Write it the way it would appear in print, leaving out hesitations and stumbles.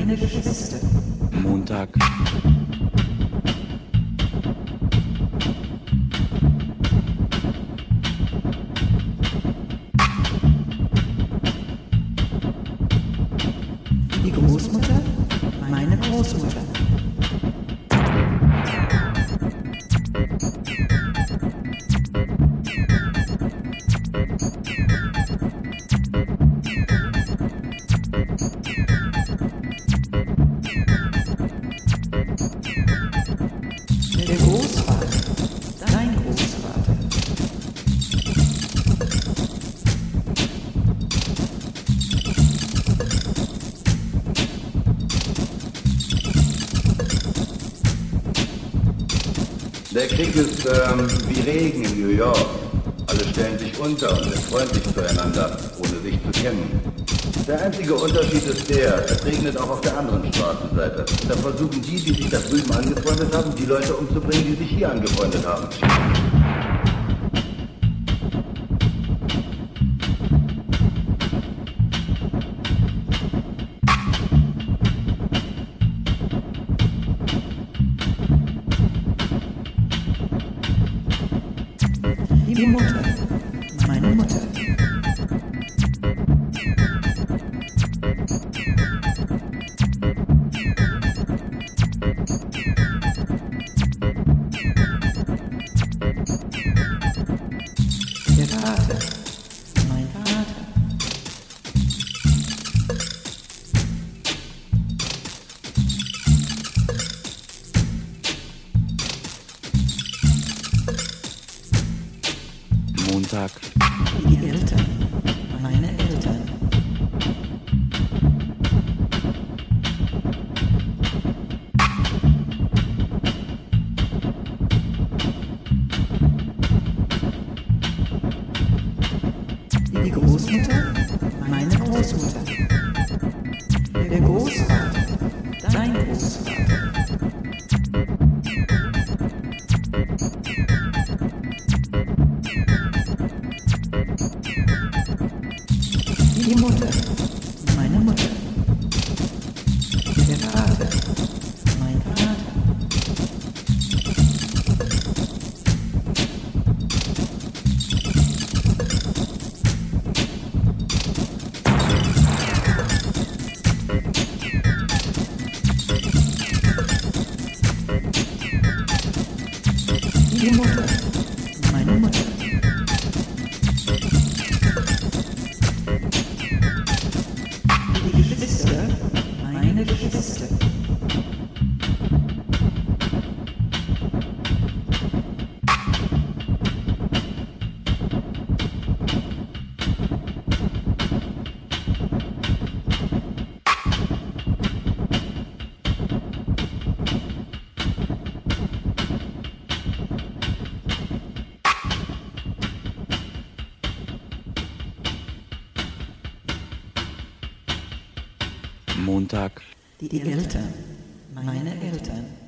meine Geschwister. Montag. Die Großmutter, meine Großmutter. Der Großvater, dein Großvater. Der Krieg ist wie Regen in New York. Alle stellen sich unter und sind freundlich zueinander, ohne sich zu kennen. Der einzige Unterschied ist es regnet auch auf der anderen Straßenseite. Da versuchen die sich da drüben angefreundet haben, die Leute umzubringen, die sich hier angefreundet haben. Die Mutter, meine Mutter. Der Vater, mein Vater. Montag. Die Eltern, meine Eltern. Die Großmutter, meine Großmutter. Der Großvater, dein Großvater. Die Mutter, meine Mutter. Der Vater, mein Vater. Die Mutter, meine Mutter. Die Geschwister, meine Geschwister. Montag. Die Eltern, meine Eltern.